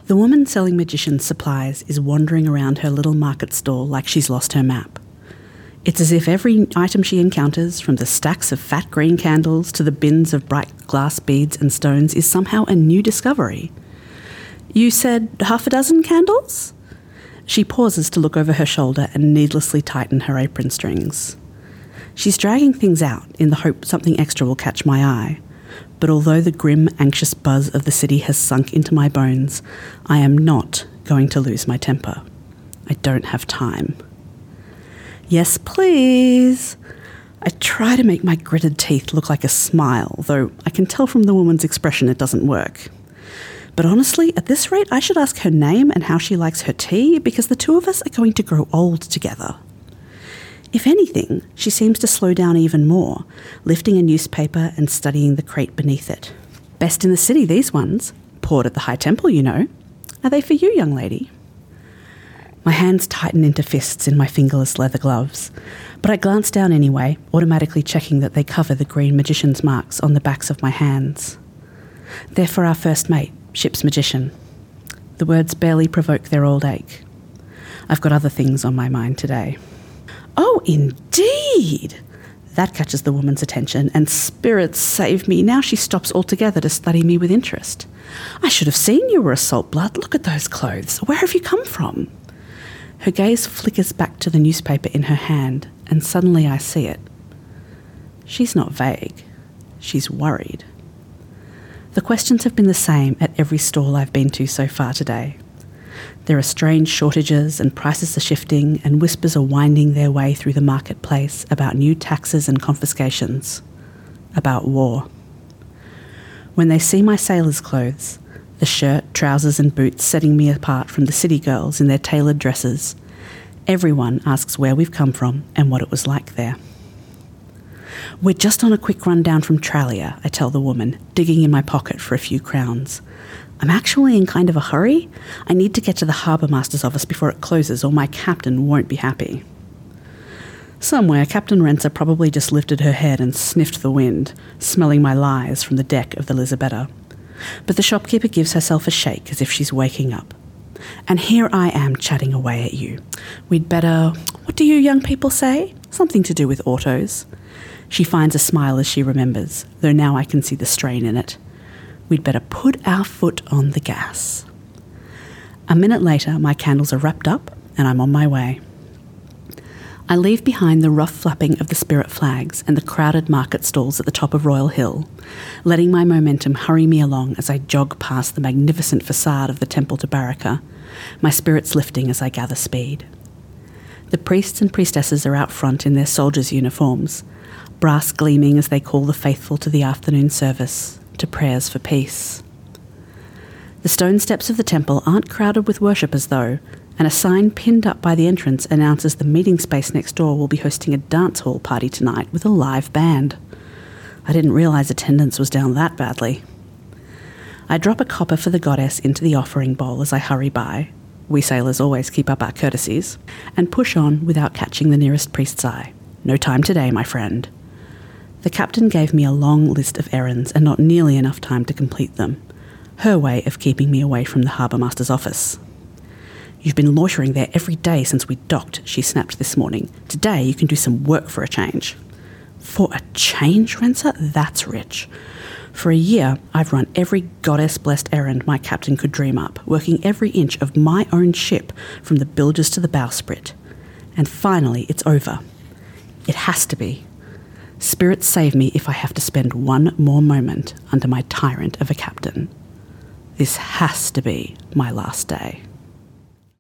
The woman selling magician's supplies is wandering around her little market stall like she's lost her map. It's as if every item she encounters, from the stacks of fat green candles to the bins of bright glass beads and stones, is somehow a new discovery. You said 6 candles? She pauses to look over her shoulder and needlessly tighten her apron strings. She's dragging things out in the hope something extra will catch my eye. But although the grim, anxious buzz of the city has sunk into my bones, I am not going to lose my temper. I don't have time. Yes, please. I try to make my gritted teeth look like a smile, though I can tell from the woman's expression it doesn't work. But honestly, at this rate, I should ask her name and how she likes her tea, because the two of us are going to grow old together. If anything, she seems to slow down even more, lifting a newspaper and studying the crate beneath it. Best in the city, these ones. Poured at the High Temple, you know. Are they for you, young lady? My hands tighten into fists in my fingerless leather gloves, but I glance down anyway, automatically checking that they cover the green magician's marks on the backs of my hands. They're for our first mate, ship's magician. The words barely provoke their old ache. I've got other things on my mind today. Oh, indeed! That catches the woman's attention, and spirits save me. Now she stops altogether to study me with interest. I should have seen you were a Saltblood. Look at those clothes. Where have you come from? Her gaze flickers back to the newspaper in her hand, and suddenly I see it. She's not vague. She's worried. The questions have been the same at every stall I've been to so far today. There are strange shortages and prices are shifting, and whispers are winding their way through the marketplace about new taxes and confiscations, about war. When they see my sailor's clothes, the shirt, trousers and boots setting me apart from the city girls in their tailored dresses, everyone asks where we've come from and what it was like there. We're just on a quick run down from Tralia, I tell the woman, digging in my pocket for a few crowns. I'm actually in kind of a hurry. I need to get to the harbour master's office before it closes, or my captain won't be happy. Somewhere, Captain Renser probably just lifted her head and sniffed the wind, smelling my lies from the deck of the Lisabetta. But the shopkeeper gives herself a shake as if she's waking up. And here I am chatting away at you. We'd better... What do you young people say? Something to do with autos. She finds a smile as she remembers, though now I can see the strain in it. We'd better put our foot on the gas. A minute later, my candles are wrapped up and I'm on my way. I leave behind the rough flapping of the spirit flags and the crowded market stalls at the top of Royal Hill, letting my momentum hurry me along as I jog past the magnificent facade of the Temple to Baraka, my spirits lifting as I gather speed. The priests and priestesses are out front in their soldiers' uniforms, brass gleaming as they call the faithful to the afternoon service, to prayers for peace. The stone steps of the temple aren't crowded with worshippers though, and a sign pinned up by the entrance announces the meeting space next door will be hosting a dance hall party tonight with a live band. I didn't realise attendance was down that badly. I drop a copper for the goddess into the offering bowl as I hurry by. We sailors always keep up our courtesies, and push on without catching the nearest priest's eye. No time today, my friend. The captain gave me a long list of errands and not nearly enough time to complete them. Her way of keeping me away from the harbour master's office. You've been loitering there every day since we docked, she snapped this morning. Today you can do some work for a change. For a change, Renser? That's rich. For a year, I've run every goddess-blessed errand my captain could dream up, working every inch of my own ship from the bilges to the bowsprit. And finally, it's over. It has to be. Spirits save me if I have to spend one more moment under my tyrant of a captain. This has to be my last day.